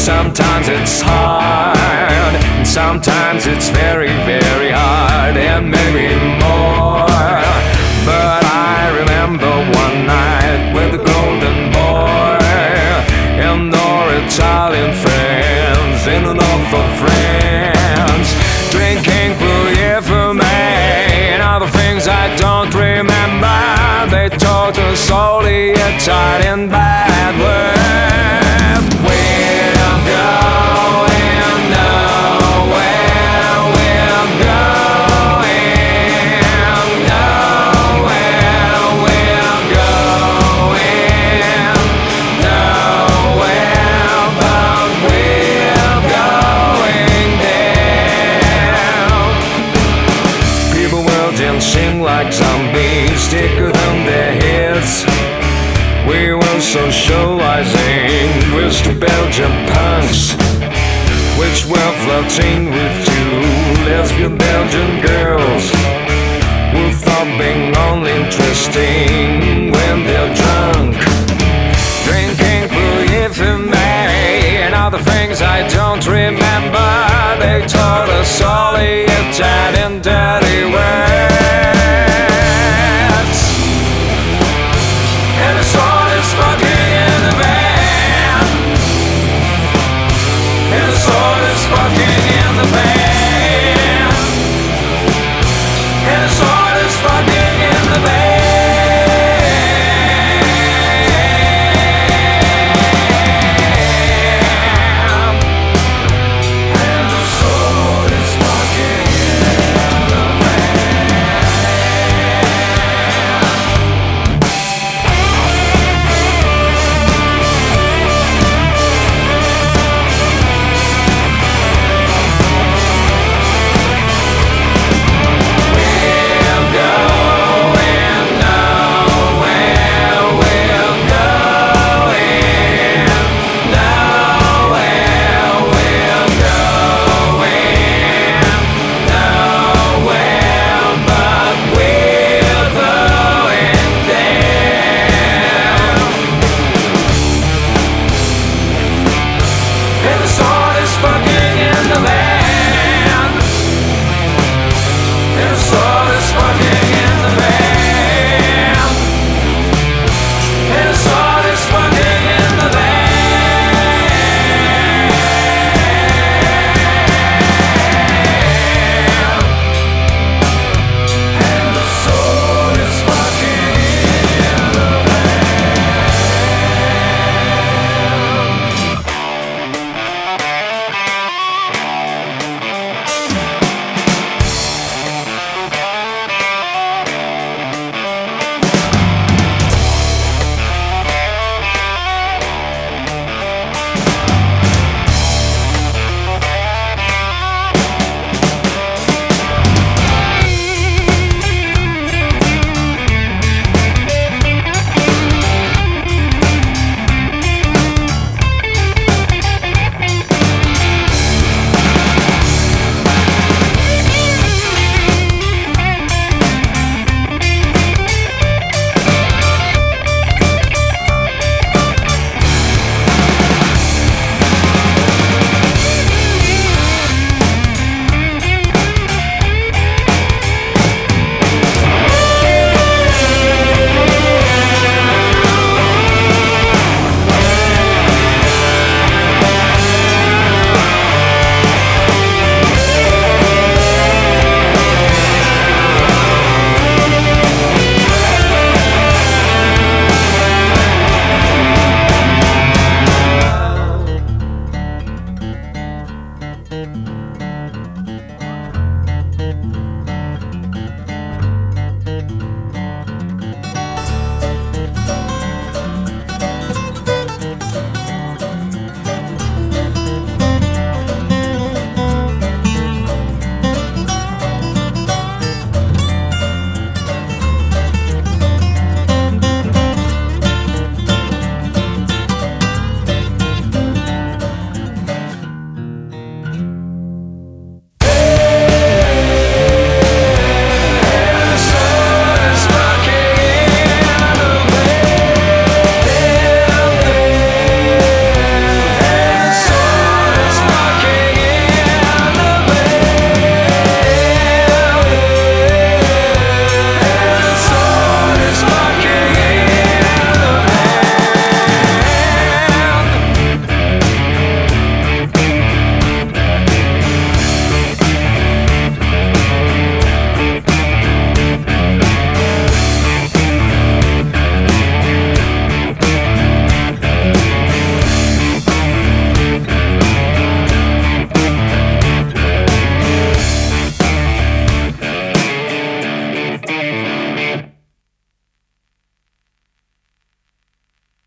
Sometimes it's hard, and sometimes it's very, very hard, and maybe more. But I remember one night with the golden boy and our Italian friends in the north of France, drinking Pouilly for me and other things I don't remember. They taught us all the Italian bad words. We're going nowhere, we're going nowhere, we're going nowhere, but we're going there. People will dancing like zombies, thicker than their heads. We were socializing with the Belgian punks, which were flirting with two lesbian Belgian girls who thought being only interesting when they're drunk. Drink